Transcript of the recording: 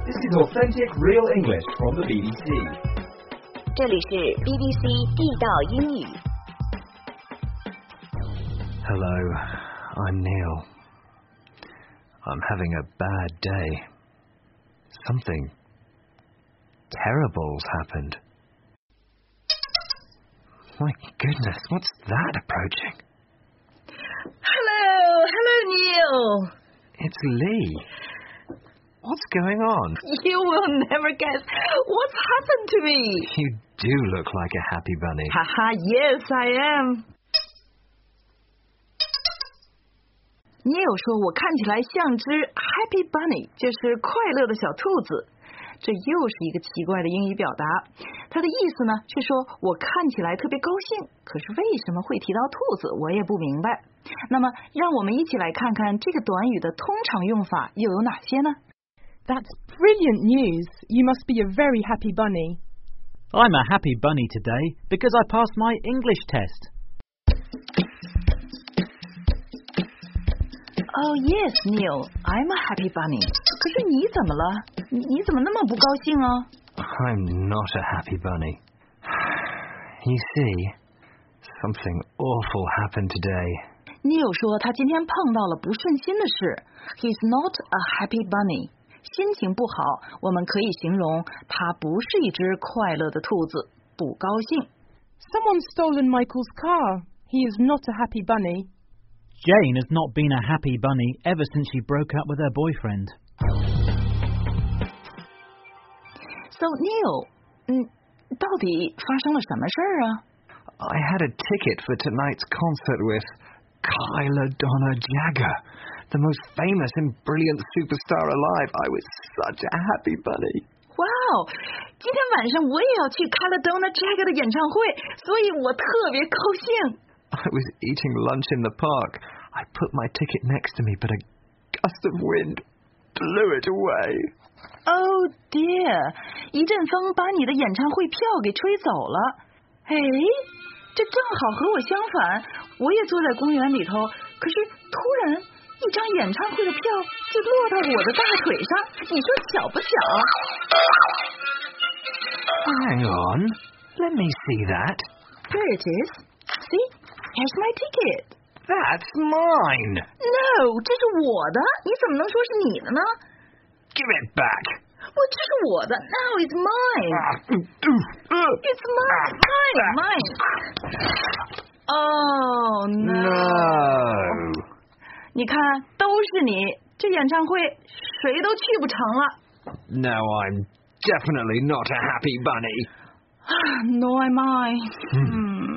This is authentic, real English from the BBC. 这里是 BBC 地道英语。 Hello, I'm Neil. I'm having a bad day. Something terrible's happened. My goodness, what's that approaching? Hello, Neil. It's Lee. What's going on? You will never guess what's happened to me. You do look like a happy bunny. Haha, yes, I am. Neil 说我看起来像只 happy bunny， 就是快乐的小兔子。这又是一个奇怪的英语表达，它的意思呢是说我看起来特别高兴，可是为什么会提到兔子，我也不明白。那么让我们一起来看看这个短语的通常用法又有哪些呢？ That's brilliant news. You must be a very happy bunny. I'm a happy bunny today because I passed my English test. Oh yes, Neil, I'm a happy bunny. 可是你怎么了？你怎么那么不高兴啊？ I'm not a happy bunny. You see, something awful happened today. Neil 说他今天碰到了不顺心的事。He's not a happy bunny. 心情不好，我们可以形容他不是一只快乐的兔子，不高兴。 Someone's stolen Michael's car. He is not a happy bunny. Jane has not been a happy bunny ever since she broke up with her boyfriend. So Neil, 到底发生了什么事啊？ I had a ticket for tonight's concert with Kyla Donna Jagger, the most famous and brilliant superstar alive. I was such a happy bunny. Wow, 今天晚上我也要去 Kyla Donna Jagger 的演唱会，所以我特别高兴。 I was eating lunch in the park. I put my ticket next to me, but a gust of wind blew it away. Oh dear, 一阵风把你的演唱会票给吹走了。哎，这正好和我相反，我也坐在公园里头，可是突然一张演唱会的票就落到我的大腿上，你说巧不巧？ Hang on. Let me see that. There it is. See, here's my ticket. That's mine. No, 这是我的，你怎么能说是你的呢？ Give it back. 这是我的。Now it's mine. It's mine. Oh no. No. 你看，都是你，这演唱会谁都去不成了。 No, I'm definitely not a happy bunny. Nor am I.